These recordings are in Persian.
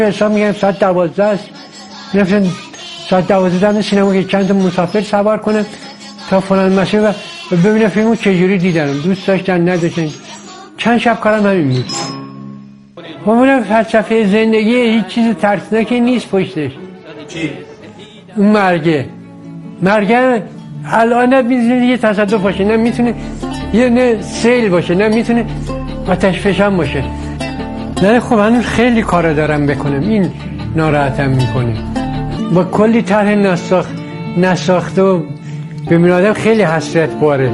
حساب میگم ساعت 12 است، میرفتن ساعت 12 در سینما که چند تا مسافر سوار کنم تا فلان مسیر و ببینم فیلمو چجوری دیدن، دوست داشتن نداشتن. چند شب کارم همین بود. همون فلسفه زندگی هیچ چیز ترسناکی نیست پشتش. اون مرگه الان میتونه یه تصادف باشه، نه میتونه یه سیل باشه، نه میتونه آتش فشان باشه. نه خب هنوز خیلی کارا دارم بکنم، این ناراحتم میکنه. با کلی طرح نساخته و ببین آدم خیلی حسرت باره.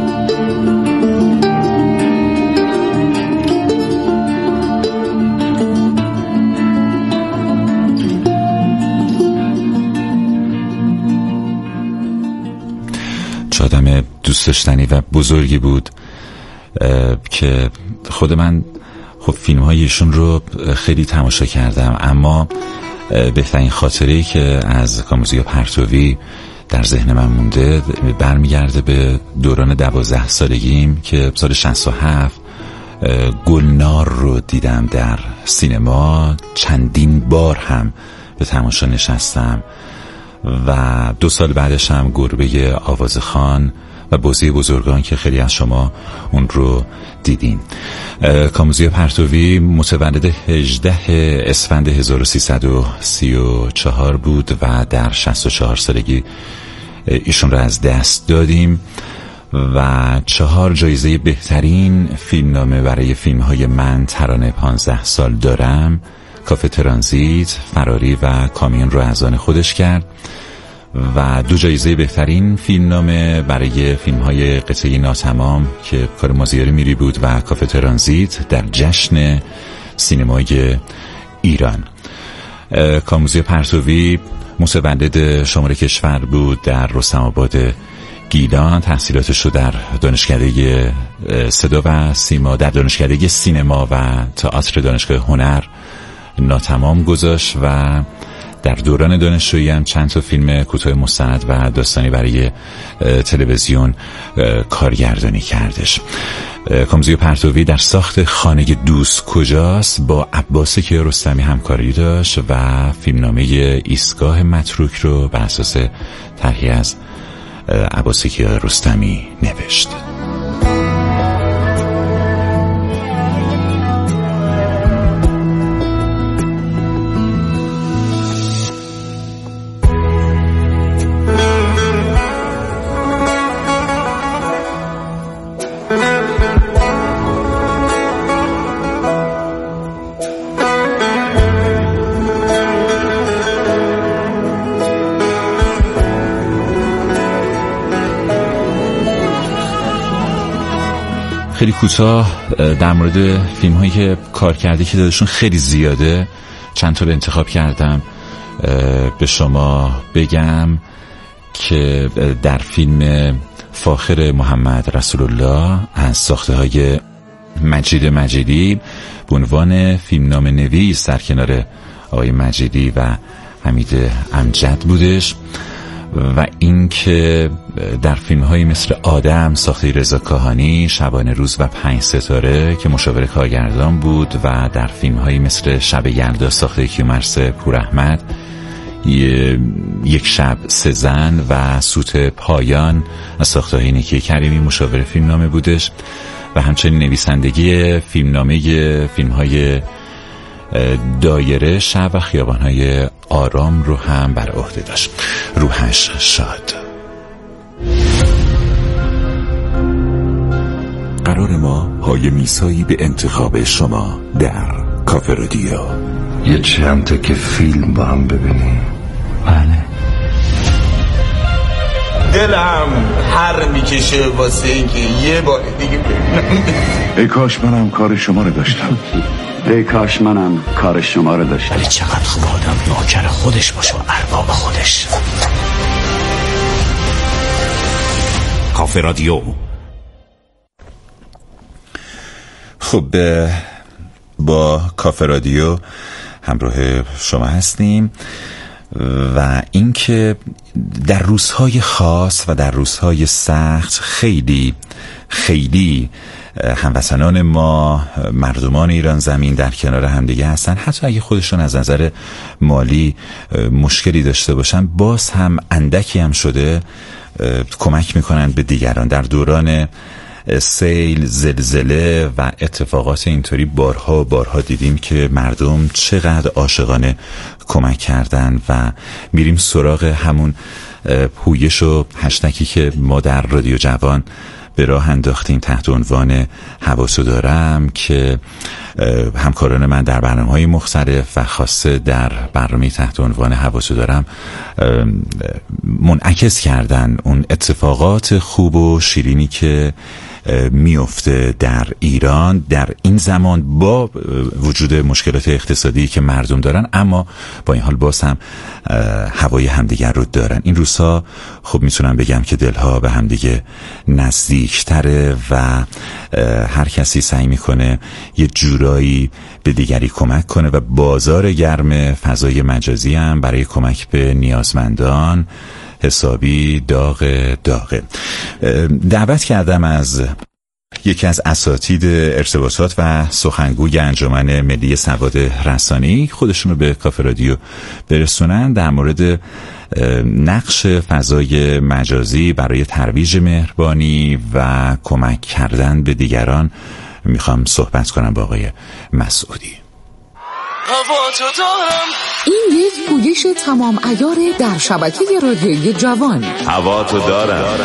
آدم دوست داشتنی و بزرگی بود که خود من خب فیلم های ایشون رو خیلی تماشا کردم، اما بهترین خاطره‌ای که از کاموزیا پرتوی در ذهن من مونده برمیگرده به دوران 12 سالگیم که سال 67 گلنار رو دیدم در سینما. چندین بار هم به تماشا نشستم و 2 سال بعدش هم گربه آوازخوان و بازی بزرگان که خیلی از شما اون رو دیدین. کاموزیا پرتوی متولد 18 اسفند 1334 بود و در 64 سالگی ایشون رو از دست دادیم و 4 جایزه بهترین فیلمنامه برای فیلم‌های من ترانه 15 سال دارم، کافه ترانزیت، فراری و کامیون رو از آن خودش کرد و 2 جایزه بهترین فیلمنامه برای فیلم‌های قطعه ناتمام که کار مازیار میری بود و کافه ترانزیت در جشن سینمای ایران. کاموزیا پرتوی متولد شمال کشور بود در رستم آباد گیلان. تحصیلاتش رو در دانشکده صدا و سیما، در دانشکده سینما و تئاتر دانشگاه هنر ناتمام گذاشت و در دوران دانشجویی هم چند تا فیلم کوتاه مستند و داستانی برای تلویزیون کارگردانی کردش. کاموزیا پرتوی در ساخت خانه دوست کجاست با عباس کیارستمی همکاری داشت و فیلمنامه ایستگاه متروک رو بر اساس طرحی از عباس کیارستمی نوشت. خیلی کوتاه در مورد فیلم هایی که کار کرده که دادشون خیلی زیاده چند تا رو انتخاب کردم به شما بگم که در فیلم فاخر محمد رسول الله از ساخته های مجید مجیدی به عنوان فیلمنامه نویس در کنار آقای مجیدی و حمید امجد بودش و این که در فیلم‌هایی مثل آدم ساخته رضا کاهانی، شبانه روز و 5 ستاره که مشاور کارگردان بود و در فیلم‌هایی مثل شب یلدا ساخته کیومرث پوراحمد، یک شب 3 زن و سوت پایان از ساخته‌های نیکی کریمی مشاور فیلمنامه بودش و همچنین نویسندگی فیلمنامه فیلم‌های دایره، شب و خیابان‌های آرام رو هم بر عهده داشت. روحش شاد. قرار ما پای میسایی به انتخاب شما در کافه رادیو. یه چند تا که فیلم با هم ببینیم. بله. دلم هر میکشه واسه این که یه بار دیگه ببینم. ای کاش منم کار شما رو داشتم. ای کاش منم کار شما رو داشتم. ولی چقدر خوب آدم نوکر خودش باشه و ارباب خودش. کافه رادیو. خب با کافه رادیو همراه شما هستیم و اینکه در روزهای خاص و در روزهای سخت خیلی خیلی هموطنان ما، مردمان ایران زمین در کنار همدیگه هستن. حتی اگه خودشون از نظر مالی مشکلی داشته باشن، باز هم اندکی هم شده کمک میکنن به دیگران. در دوران سیل، زلزله و اتفاقات اینطوری بارها دیدیم که مردم چقدر عاشقانه کمک کردن و میریم سراغ همون پویش و هشتکی که ما در رادیو جوان به راه انداختیم تحت عنوان حواسو دارم، که همکاران من در برنامه‌های مختلف و خاصه در برنامه تحت عنوان حواسو دارم منعکس کردن اون اتفاقات خوب و شیرینی که میفته در ایران در این زمان، با وجود مشکلات اقتصادی که مردم دارن، اما با این حال باز هم هوای همدیگر رو دارن. این روزها خب میتونم بگم که دلها به همدیگه نزدیکتره و هر کسی سعی میکنه یه جورایی به دیگری کمک کنه و بازار گرم فضای مجازی هم برای کمک به نیازمندان حسابی داغه. دعوت کردم از یکی از اساتید ارتباطات و سخنگوی انجمن ملی سواد رسانی خودشون رو به کافه رادیو برسونن در مورد نقش فضای مجازی برای ترویج مهربانی و کمک کردن به دیگران. میخوام صحبت کنم با آقای مسعودی. این یک پویش تمام عیار در شبکه رادیویی جوان. هوا تو دارم.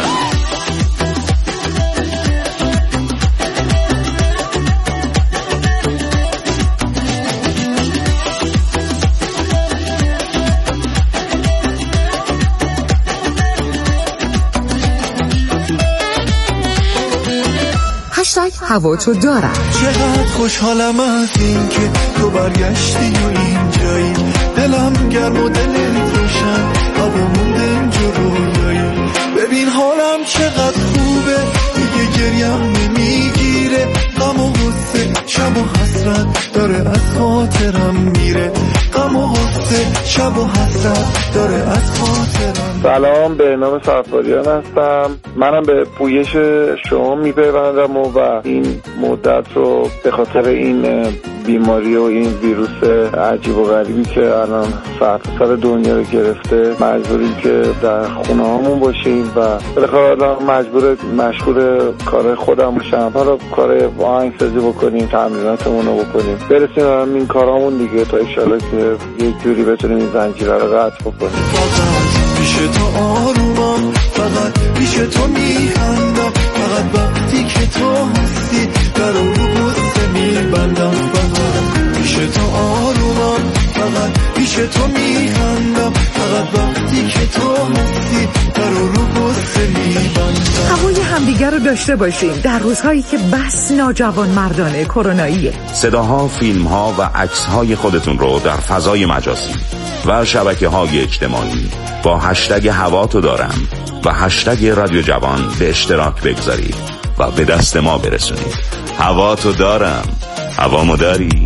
هوا تو دارم. چقدر خوشحالم از این که تو برگشتی و اینجایی، دلم گرم و دلت روشن، هوا مونده اینجا رویایی. ببین حالم چقدر خوبه، دیگه گریم نمیگیره، غم و غصه شب و حسرت داره از خاطرم میره، غم و غصه شب و حسرت داره از خاطرم. سلام، به نام صفاریان هستم. منم به پویش شما میپیوندم و این مدت رو به خاطر این بیماری و این ویروس عجیب و غریبی که الان سر دنیا رو گرفته مجبوریم که در خونه هامون باشیم و بالاخره مشغول کار خودم باشم، حالا کار آهنگسازی بکنیم، تمریناتمون رو بکنیم، برسیم به این کارامون دیگه، تا انشالله که یک جوری بتونیم این زنجیره رو قطع بکنیم. پیش تو آرومم، فقط پیش تو میخندم، فقط وقتی که تو هستی در اون رو قصه میبندم، فقط پیش تو آرومم، فقط پیش تو میخندم، فقط وقتی که تو هستی در اون رو قصه میبندم. هوای همدیگر رو داشته باشیم در روزهایی که بس ناجوان مردانه کروناییه. صداها، فیلمها و عکسهای خودتون رو در فضای مجازی و شبکه‌های اجتماعی با هشتگ هوا تو دارم و هشتگ رادیو جوان به اشتراک بگذارید و به دست ما برسونید. هوا تو دارم، هوامو داری.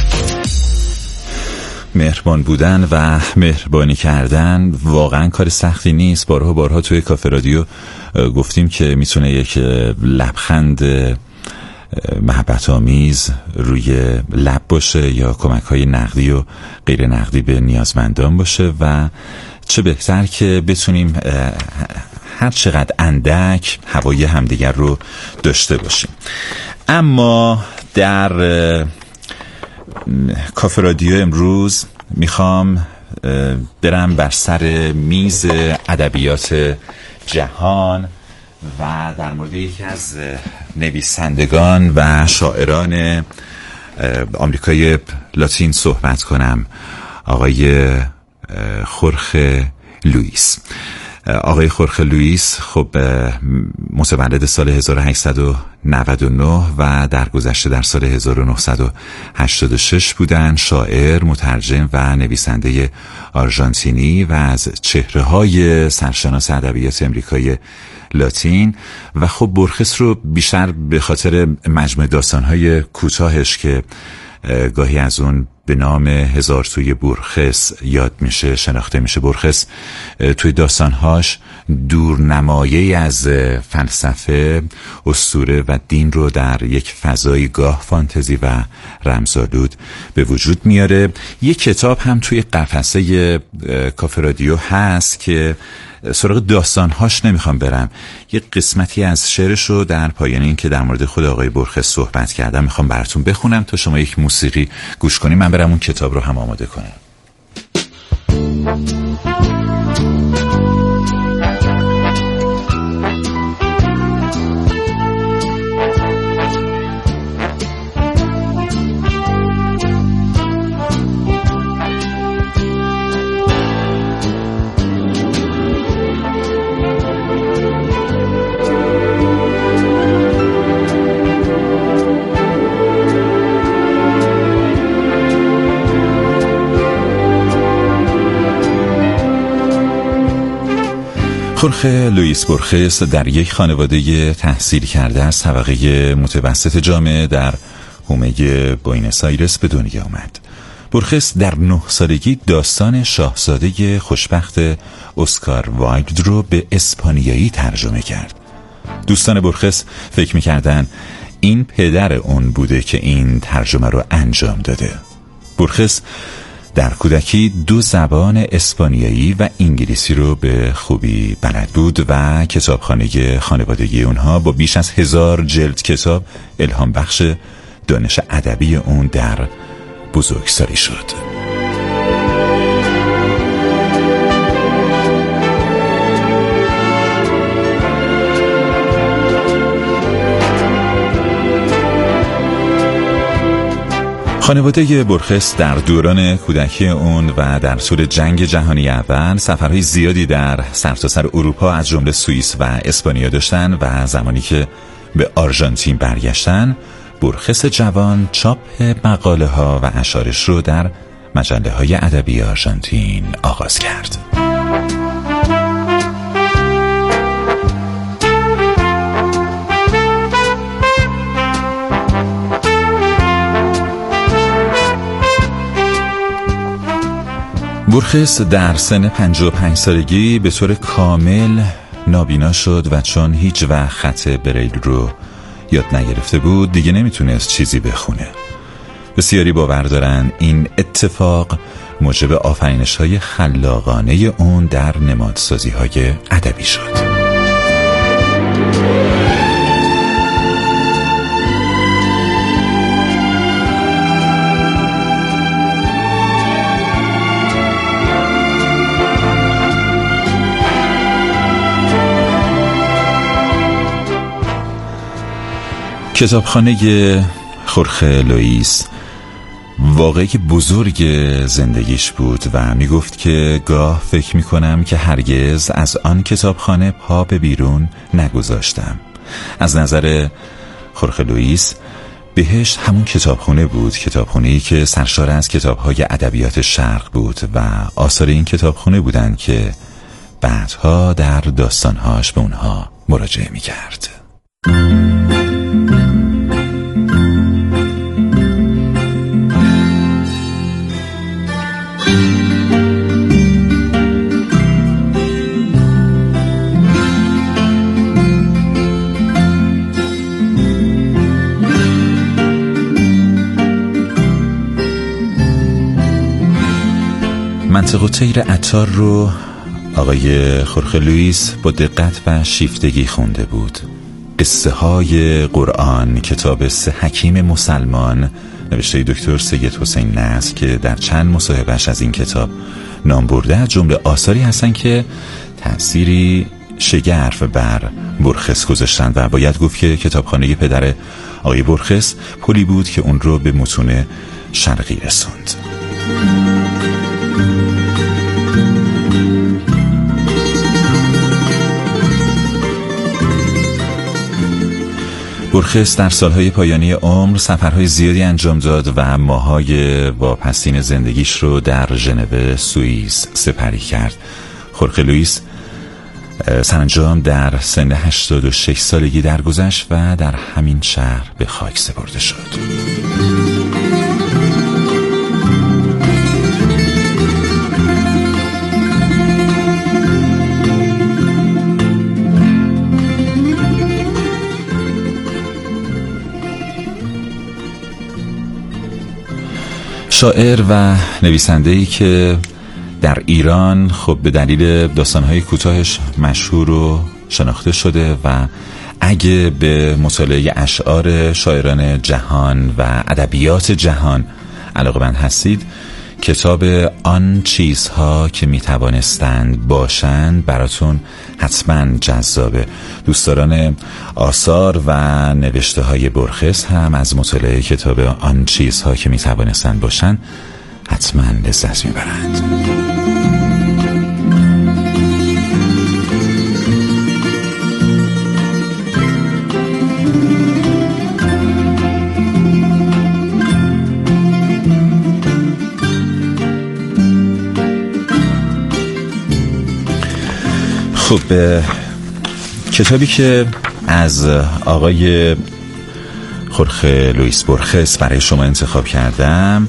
مهربان بودن و مهربانی کردن واقعا کار سختی نیست. بارها توی کافه رادیو گفتیم که میتونه یک لبخند محبت آمیز روی لب باشه یا کمک های نقدی و غیر نقدی به نیازمندان باشه و چه بهتر که بتونیم هر چقدر اندک هوای همدیگر رو داشته باشیم. اما در کافه رادیو امروز میخوام برم بر سر میز ادبیات جهان و در مورد یکی از نویسندگان و شاعران آمریکای لاتین صحبت کنم، آقای خورخه لوئیس. آقای خورخه لوئیس خب متولد سال 1899 و درگذشته در سال 1986 بودن. شاعر، مترجم و نویسنده آرژانتینی و از چهره‌های سرشناس ادبیات امریکای لاتین و خب بورخس رو بیشتر به خاطر مجموعه داستان‌های کوتاهش که گاهی از اون به نام هزار توی بورخس یاد میشه، شناخته میشه. بورخس توی داستانهاش دورنمایی از فلسفه، اسطوره و دین رو در یک فضای گاه فانتزی و رمزآلود به وجود میاره. یک کتاب هم توی قفسه کافه رادیو هست که سراغ داستانهاش نمیخوام برم، یه قسمتی از شعرش رو در پایان این که در مورد خود آقای بورخس صحبت کردم میخوام براتون بخونم تا شما یک موسیقی گوش کنیم. من برم اون کتاب رو هم آماده کنم. خورخه لوئیس بورخس در یک خانواده تحصیل کرده از طبقه متوسط جامعه در حومه بوئنوس آیرس به دنیا آمد. بورخس در 9 سالگی داستان شاهزاده خوشبخت اسکار وایلد رو به اسپانیایی ترجمه کرد. دوستان بورخس فکر می‌کردن این پدر اون بوده که این ترجمه رو انجام داده. بورخس در کودکی 2 زبان اسپانیایی و انگلیسی رو به خوبی بلد بود و کتابخانه خانوادگی اونها با بیش از 1000 جلد کتاب الهام بخش دانش ادبی اون در بزرگسالی شد. خانواده بورخس در دوران کودکی اون و در طول جنگ جهانی اول سفرهای زیادی در سرتاسر اروپا از جمله سوئیس و اسپانیا داشتن و زمانی که به آرژانتین برگشتن، بورخس جوان چاپ مقاله ها و اشعارش رو در مجله های ادبی آرژانتین آغاز کرد. بورخس در سن 55 سالگی به طور کامل نابینا شد و چون هیچ وقت خط بریل رو یاد نگرفته بود دیگه نمیتونست چیزی بخونه. بسیاری باور دارن این اتفاق موجب آفرینش‌های خلاقانه اون در نمادسازی‌های ادبی شد. کتابخانه خورخه لوئیس واقعی بزرگ زندگیش بود و میگفت که گاه فکر میکنم که هرگز از آن کتابخانه پا به بیرون نگذاشتم. از نظر خورخه لوئیس بهشت همون کتابخونه بود، کتابخونه‌ای که سرشار از کتاب‌های ادبیات شرق بود و آثار این کتابخونه بودند که بعدها در داستانهاش به اونها مراجعه میکرد. منطق طیر عطار رو آقای خورخه لوئیس با دقت و شیفتگی خونده بود. قصه های قرآن، کتاب 3 حکیم مسلمان نوشته دکتر سید حسین نصر که در چند مصاحبهش از این کتاب نام برده، از جمله آثاری هستن که تأثیری شگرف بر بورخس گذاشتند و باید گفت که کتابخانه پدر آقای بورخس پلی بود که اون رو به متون شرقی رسوند. بورخس در سالهای پایانی عمر سفرهای زیادی انجام داد و ماهای واپسین زندگیش رو در ژنو سوئیس سپری کرد. خورخه لوئیس سرانجام در سن 86 سالگی درگذشت و در همین شهر به خاک سپرده شد. شاعر و نویسنده‌ای که در ایران خب به دلیل داستان‌های کوتاهش مشهور و شناخته شده و اگه به مطالعه اشعار شاعران جهان و ادبیات جهان علاقه‌مند هستید، کتاب آن چیزها که میتوانستند باشند براتون حتما جذابه. دوستداران آثار و نوشته های برخس هم از مطالعه کتاب آن چیزها که میتوانستند باشند حتما لذت میبرند. خب کتابی که از آقای خورخه لوئیس بورخس برای شما انتخاب کردم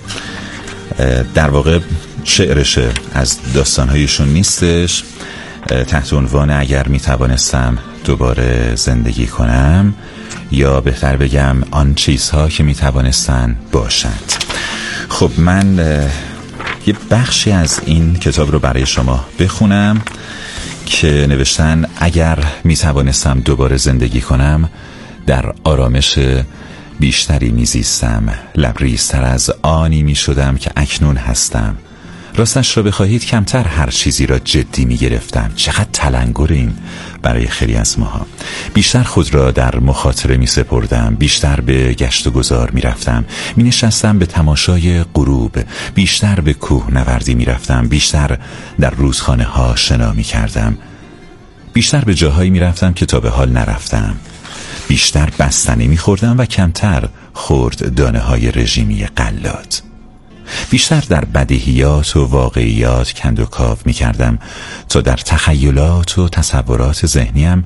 در واقع شعرشه، از داستانهایشون نیستش. تحت عنوان اگر میتوانستم دوباره زندگی کنم، یا بهتر بگم آن چیزها که میتوانستن باشند. خب من یه بخشی از این کتاب رو برای شما بخونم که نوشتن اگر میتوانستم دوباره زندگی کنم در آرامش بیشتری میزیستم، لبریزتر از آنی میشدم که اکنون هستم. راستش را بخواهید کمتر هر چیزی را جدی میگرفتم. چقدر تلنگر این برای خیلی از ماها. بیشتر خود را در مخاطره میسپردم، بیشتر به گشت و گذار میرفتم، مینشستم به تماشای غروب، بیشتر به کوه نوردی میرفتم، بیشتر در رودخانه ها شنا میکردم، بیشتر به جاهایی میرفتم که تا به حال نرفتم، بیشتر بستنی میخوردم و کمتر خورد دانه های رژیمی غلات، بیشتر در بدیهیات و واقعیات کند و کاو می کردم تا در تخیلات و تصورات ذهنیم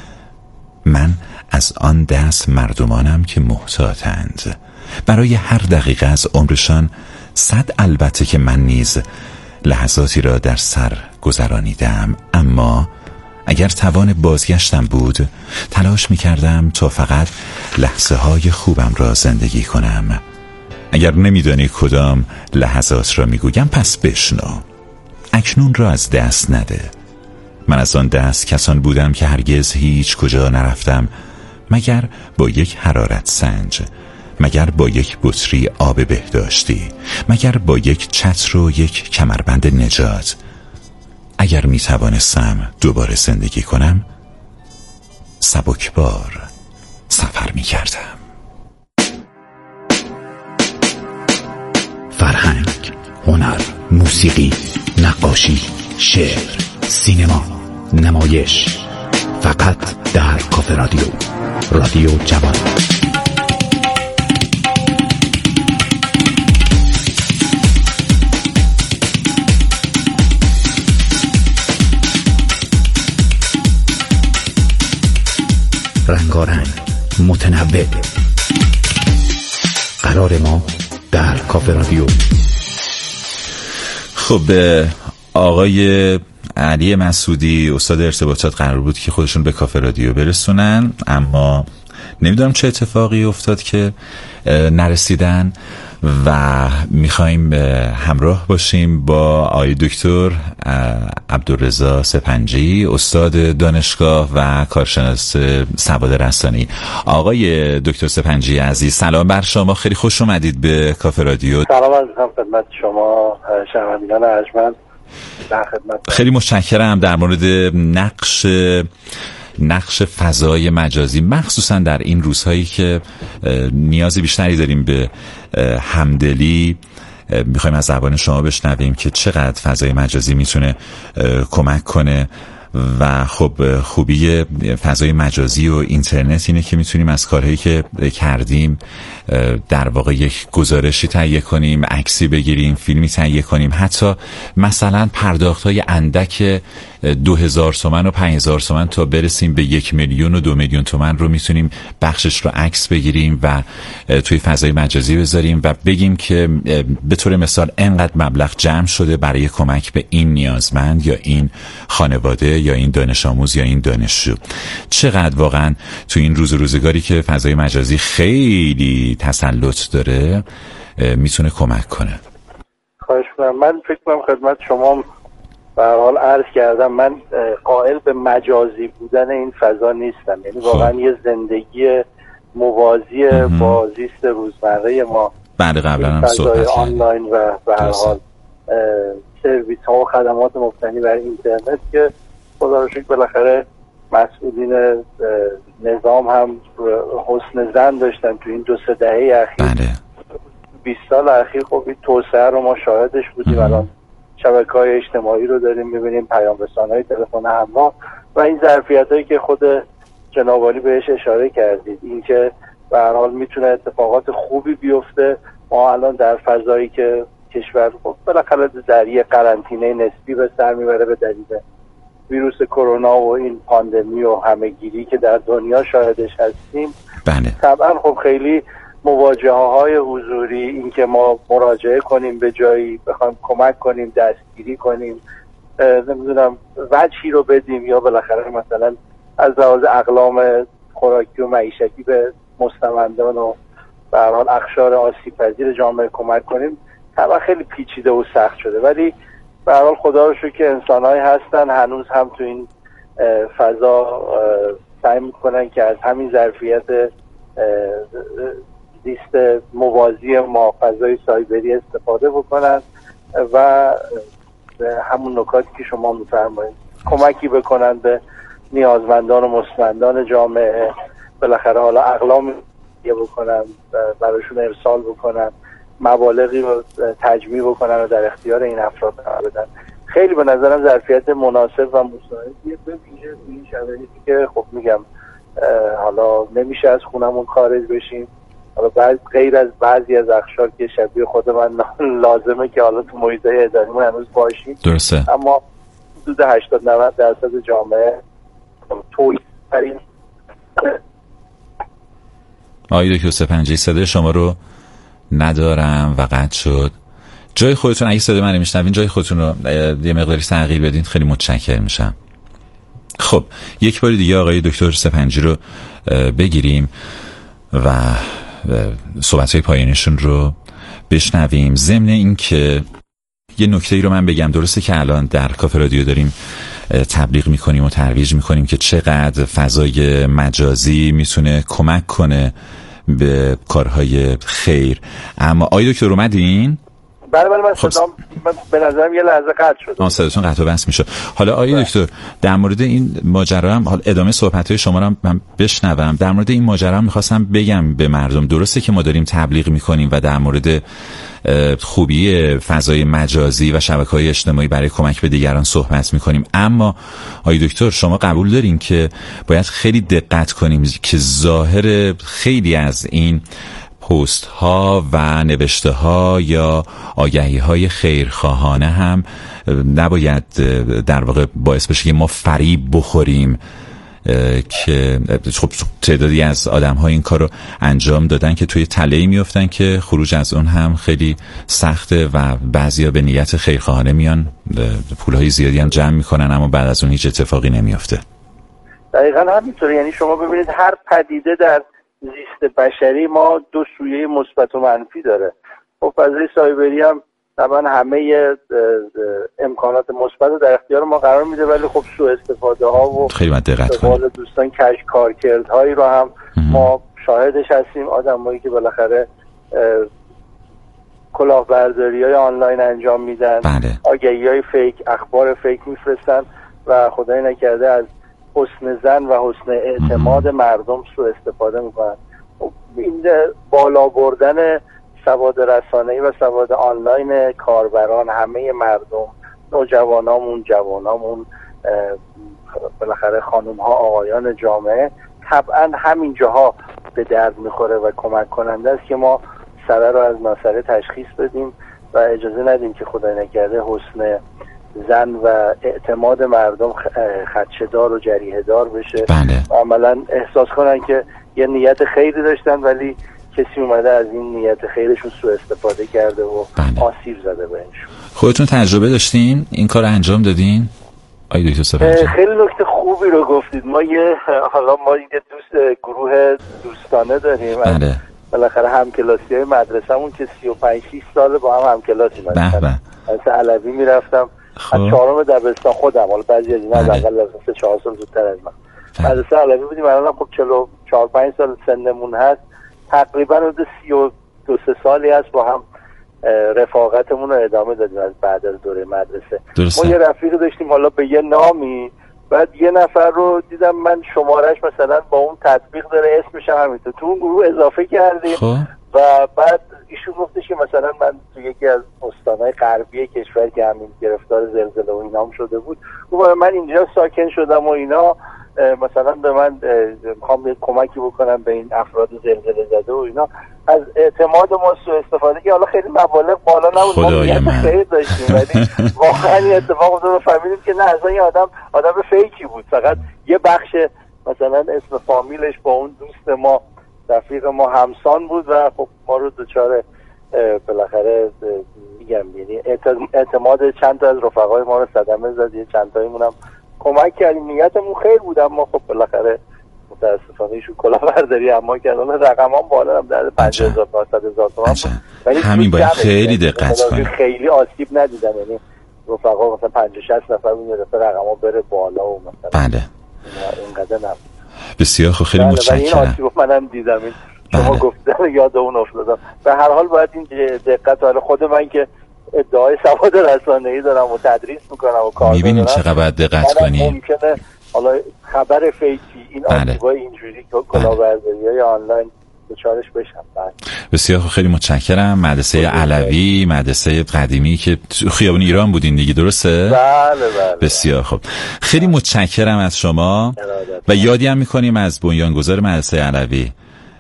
من از آن دست مردمانم که محتاطند. برای هر دقیقه از عمرشان 100 البته که من نیز لحظاتی را در سر گذرانیدم، اما اگر توان بازگشتم بود تلاش می کردم تا فقط لحظه های خوبم را زندگی کنم. اگر نمیدانی کدام لحظات را میگویم پس بشنو. اکنون را از دست نده. من از آن دست کسان بودم که هرگز هیچ کجا نرفتم مگر با یک حرارت سنج، مگر با یک بطری آب بهداشتی، مگر با یک چتر و یک کمربند نجات. اگر میتوانستم دوباره زندگی کنم سبکبار سفر میکردم. فرهنگ، هنر، موسیقی، نقاشی، شعر، سینما، نمایش، فقط در کافه رادیو، رادیو جوان. رنگارنگ، متنوع. قرار ما در کافه رادیو. خب آقای علی مسعودی استاد ارتباطات قرار بود که خودشون به کافه رادیو برسونن، اما نمیدونم چه اتفاقی افتاد که نرسیدن و میخوایم همراه باشیم با آقای دکتر عبدالرضا سپنجی، استاد دانشگاه و کارشناس سواد رسانی. آقای دکتر سپنجی عزیز، سلام بر شما، خیلی خوش اومدید به کافه رادیو. سلام عزیزم خدمت شما شنوندگان ارجمند، در خدمت. خیلی متشکرم. در مورد نقش فضای مجازی، مخصوصا در این روزهایی که نیاز بیشتری داریم به همدلی، میخوایم از زبان شما بشنویم که چقدر فضای مجازی میتونه کمک کنه. و خب خوبی فضای مجازی و اینترنت اینه که میتونیم از کارهایی که کردیم در واقع یک گزارشی تهیه کنیم، عکسی بگیریم، فیلمی تهیه کنیم، حتی مثلا پرداخت‌های اندک 2000 تومان و 5000 تومان تا برسیم به 1 میلیون و 2 میلیون تومان رو میتونیم بخشش رو عکس بگیریم و توی فضای مجازی بذاریم و بگیم که به طور مثال انقدر مبلغ جمع شده برای کمک به این نیازمند یا این خانواده یا این دانش آموز یا این دانشجو. چقدر واقعا تو این روزگاری که فضای مجازی خیلی تسلط داره میتونه کمک کنه. خواهش می‌کنم. من فکر کنم خدمت شما به هر حال عرض کردم، من قائل به مجازی بودن این فضا نیستم. یعنی واقعا یه زندگی موازی با زیست روزمره ما. بعد قبلا هم صحبت آنلاین و به هر حال سرویس ها و خدمات مبتنی بر اینترنت که خدا رو شکر بالاخره مسئولین نظام هم حسن ظن داشتن تو این 2-3 دهه اخیر. 20 سال اخیر خب این توسعه رو ما شاهدش بودیم. الان شبکه‌های اجتماعی رو داریم می‌بینیم، پیام رسان‌های تلفن همراه و این ظرفیتایی که خود جناب عالی بهش اشاره کردید، این که به هر حال میتونه اتفاقات خوبی بیفته. ما الان در فضایی که کشور خب بالاخره در یه قرنطینه نسبی به سر میبره به دلیل ویروس کرونا و این پاندمی و همه‌گیری که در دنیا شاهدش هستیم. طبعا خب خیلی مواجهه‌های حضوری، این که ما مراجعه کنیم به جایی، بخوایم کمک کنیم، دستگیری کنیم، نمیدونم وجهی رو بدیم یا بالاخره مثلا از لحاظ اقلام خوراکی و معیشتی به مستمندان و به هر حال اقشار آسیب‌پذیر جامعه کمک کنیم، طبعا خیلی پیچیده و سخت شده. ولی به هر حال خدا رو شکر که انسان‌هایی هستن هنوز هم تو این فضا سعی می‌کنن که از همین ظرفیت زیست موازی ما، فضای سایبری استفاده بکنن و همون نکاتی که شما می‌فرمایید کمکی بکنن به نیازمندان و مستمندان جامعه، بالاخره حالا اقلام بکنن، براشون ارسال بکنن، مبالغی رو تجمیع بکنن و در اختیار این افراد قرار بدن. خیلی به نظرم ظرفیت مناسب و مساعدیه، به ویژه این شرایطی که خب میگم حالا نمیشه از خونمون خارج بشیم. حالا غیر از بعضی از اقشار که شبیه خود من لازمه که حالا تو محیط‌های اداریمون هنوز باشیم، درسته، اما حدود 80-90% جامعه توی برین. آقای دکتر سپنجی صدای شما رو ندارم و قطع شد. جای خودتون اگه صدای من میشنوین جای خودتون رو یه مقداری تغییر بدین، خیلی متشکرم میشم. خب یک بار دیگه آقای دکتر سپنجی رو بگیریم و صحبت‌های پایانیشون رو بشنویم. ضمن این که یه نکته‌ای رو من بگم، درسته که الان در کافه رادیو داریم تبلیغ میکنیم و ترویج میکنیم که چقدر فضای مجازی میتونه کمک کنه به کارهای خیر، اما آقای دکتر اومدین؟ بله من صدام به نظرم یه لحظه قطع شد. صداتون قطع و وصل میشه. حالا آقای دکتر در مورد این ماجرا هم حالا ادامه صحبت‌های شما رو من بشنوم. در مورد این ماجرا هم می‌خواستم بگم به مردم، درسته که ما داریم تبلیغ میکنیم و در مورد خوبی فضای مجازی و شبکه‌های اجتماعی برای کمک به دیگران صحبت میکنیم، اما آقای دکتر شما قبول دارین که باید خیلی دقت کنیم که ظاهر خیلی از این پست ها و نوشته ها یا آگهی های خیرخواهانه هم نباید در واقع باعث بشه که ما فریب بخوریم، که خب تعدادی از آدم ها این کار رو انجام دادن که توی تله‌ای میفتن که خروج از اون هم خیلی سخته و بعضیا به نیت خیرخواهانه میان پولهای زیادی هم جمع میکنن اما بعد از اون هیچ اتفاقی نمیفته. دقیقاً همینطوره. یعنی شما ببینید هر پدیده در زیست بشری ما دو سویه مثبت و منفی داره. خب فضای سایبری هم طبعا همه امکانات مثبت رو در اختیار ما قرار میده، ولی خب سوء استفاده ها و خیلی دقت کنیم دوستان کش کارکردهایی رو هم ما شاهدش هستیم. آدمایی که بالاخره کلاهبرداری های آنلاین انجام میدن، آگهی های فیک، اخبار فیک میفرستن و خدای نکرده از حسن ظن و حسن اعتماد مردم سوء استفاده میکنن. این بالا بردن سواد رسانه‌ای و سواد آنلاین کاربران، همه مردم، نوجوانامون، جوانامون، بالاخره خانم‌ها، آقایان جامعه، طبعا همین جاها به درد میخوره و کمک کننده است که ما سره رو از ناسره تشخیص بدیم و اجازه ندیم که خدای نکرده حسن زن و اعتماد مردم خدشه‌دار و جریحه‌دار بشه. عملاً احساس کنن که یه نیت خیری داشتن ولی کسی اومده از این نیت خیرشون سوء استفاده کرده و آسیب زده بهشون. خودتون تجربه داشتین؟ این کار انجام دادین؟ آقای دکتر سپنجی خیلی نکته خوبی رو گفتید. ما یه دوست گروه دوستانه داریم. بالاخره همکلاسی‌های مدرسه‌مون که 35 6 سال با هم همکلاسی بودیم. مثلا علوی میرفتم از چهارم دبستان خودم، حالا بعضی از اینا از اول از 4 سال زودتر از من مدرسه علوی بودیم. الان خب 44 5 سال سنمون هست، تقریبا حدود 32 سالی هست با هم رفاقتمون رو ادامه دادیم از بعد از دوره مدرسه. ما یه رفیق داشتیم حالا به یه نامی، بعد یه نفر رو دیدم من شمارش مثلا با اون تطبیق داره اسمش هم همینطور، تو اون گروه اضافه کردیم و بعد ایشون گفتش که مثلا من تو یکی از استانهای غربی کشور که همین گرفتار زلزله و اینام شده بود، گفتم من اینجا ساکن شدم و اینا، مثلا به من میخوام کمکی بکنم به این افراد زلزله زده و اینا. از اعتماد ما سوء استفاده که حالا خیلی مبالغ بالا نبود، ما نیت خیر داشتیم ولی واقعا این اتفاق افتاد، فهمیدیم که نه اصلا این آدم فیکی بود، فقط یه بخش مثلا اسم فامیلش با اون دوست ما رفیق ما همسان بود و خب ما رو دچار بالاخره میگم یعنی اعتماد چند تا از رفقای ما رو صدمه زد، یه چند تایمون هم کمک کردیم، نیتمون خیر بود اما خب بالاخره متاسفانه ایشون کلاهبرداری اما کردن، رقم هم بالا هم در 50,000 تا 100,000 تومان، ولی همین باید خیلی دقت کنیم، خیلی آسیب ندیدن، یعنی رفقا مثلا 50 60 نفر اون دفعه رقم‌ها بره بالا و مثلا اینقدر نبود. بسیار خوب، خیلی متشکرم. این آسیب منم دیدم، این شما گفتید یاد اون افتادم. به هر حال باید این دقت رو خود من که ادعای سواد رسانه‌ای دارم و تدریس میکنم و کار می‌بینیم چقدر باید دقت کنیم. ممکنه حالا خبر فیکی این آسیبای اینجوری کلاهبرداری‌های آنلاین دچارش بشم. بسیار خوب، خیلی متشکرم. مدرسه علوی، مدرسه قدیمی که خیابون ایران بودین دیگه، درسته؟ بله. بسیار خوب، خیلی متشکرم از شما و یادی هم می‌کنیم از بنیانگذار مدرسه علوی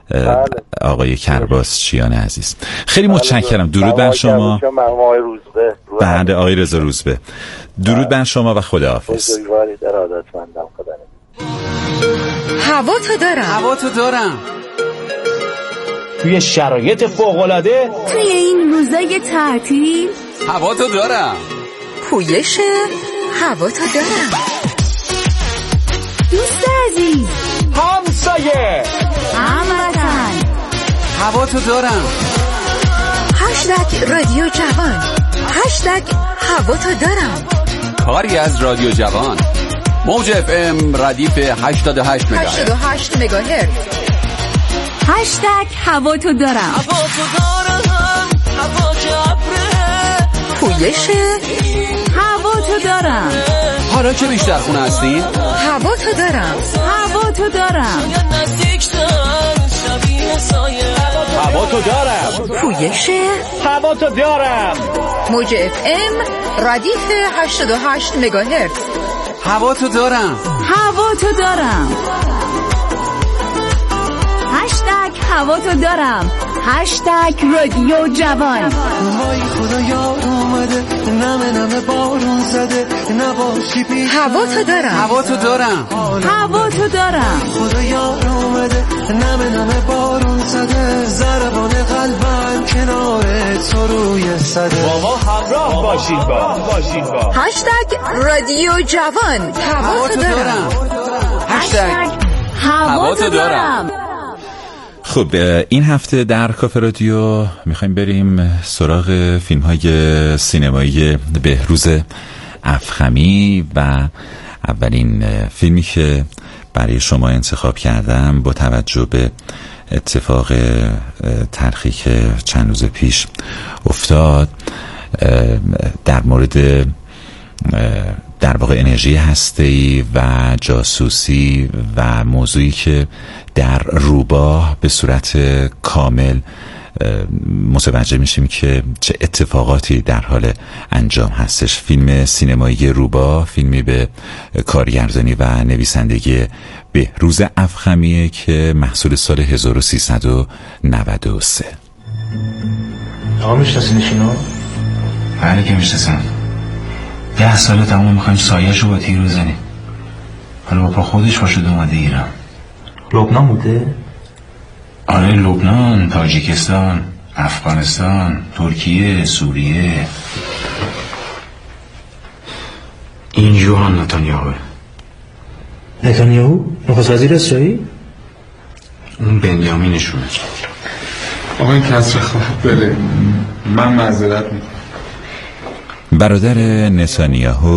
آقای کرباسچیان عزیز. خیلی متشکرم. درود بر شما. بله آقای رضا روزبه. درود بر شما و خداحافظ. هوا تو دارم. توی شرایط فوق‌العاده، توی این روزای تعطیل، هوا تو دارم. پویش هوا تو دارم. دوست عزیز، همسایه، هموطن، هوا تو دارم. رادیو جوان، هوا تو دارم. کاری از رادیو جوان، موج FM ردیف 88 مگاهرتز. هوا تو دارم. پویش هوا تو دارم. حالا که بیشتر خونه هستین، هوا تو دارم. هوا تو دارم. هوا تو دارم. پویش هوا تو دارم. موج FM ردیف 88 مگاهرتز. هوا تو دارم. هوا تو دارم. هوا تو دارم. رادیو جوان. وای خدا یار اومده، نمه بارون زده، نباشی بی هوا تو دارم. هوا تو دارم. هوا تو دارم. خدا یار اومده، نمه بارون زده، ضربان قلبم کنار تو روی صده. بابا همراه باشین با رادیو جوان. هوا تو دارم. هوا تو دارم. خب این هفته در کافه رادیو میخوایم بریم سراغ فیلم های سینمایی بهروز افخمی و اولین فیلمی که برای شما انتخاب کردم با توجه به اتفاق تلخی که چند روز پیش افتاد در مورد در واقع انرژی هسته‌ای و جاسوسی و موضوعی که در روباه به صورت کامل متوجه میشیم که چه اتفاقاتی در حال انجام هستش. فیلم سینمایی روباه، فیلمی به کارگردانی و نویسندگی بهروز افخمیه که محصول سال 1393. آقا میشناسینشونو؟ بله که میشناسم. 10 سال تمام میخوایم سایه‌شو با تیر بزنیم. حالا با پا خودش باشد اومده ایران. لبنان بوده؟ آره لبنان، تاجیکستان، افغانستان، ترکیه، سوریه. این جوهان نتانیاهو؟ نخست وزیر اسرائیل؟ اون بنیامینشونه. آقا این کسر خواب بره، من معذرت میکنم. برادر نتانیاهو